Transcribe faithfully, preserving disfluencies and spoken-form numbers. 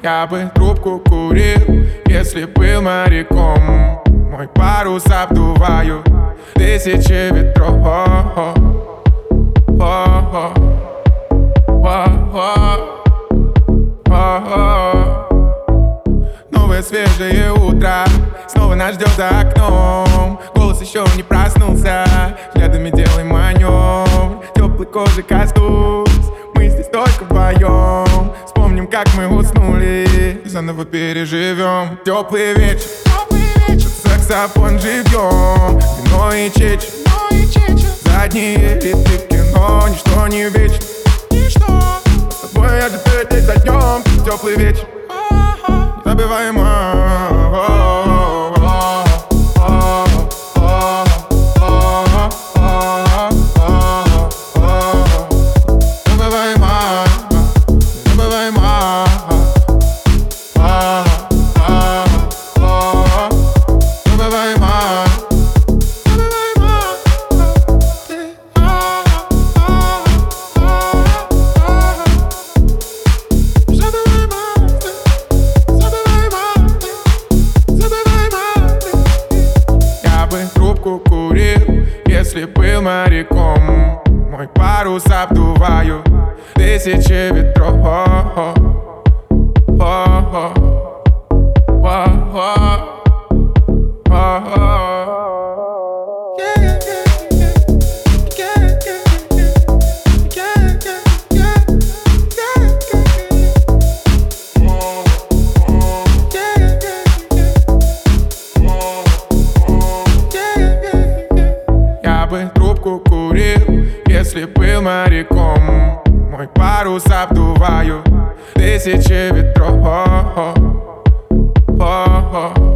Я бы трубку курил, если был моряком. Мой парус обдуваю тысячи ветров. Новое свежее утро снова нас ждет за окном. Голос еще не проснулся, взглядами делаем маневр. Теплой кожи коснусь, мы здесь только вдвоем. Вспомним, как мы уснули, заново переживем. Теплый вечер, саксофон живьем, вино и чечи, задние ряды кино. Ничто не вечно, с тобой я теперь здесь за днем. Теплый вечер, незабываемый. Курил, если был моряком. Мой парус обдуваю тысячи ветров. Трубку курил, если был моряком. Мой парус обдуваю тысячи ветров.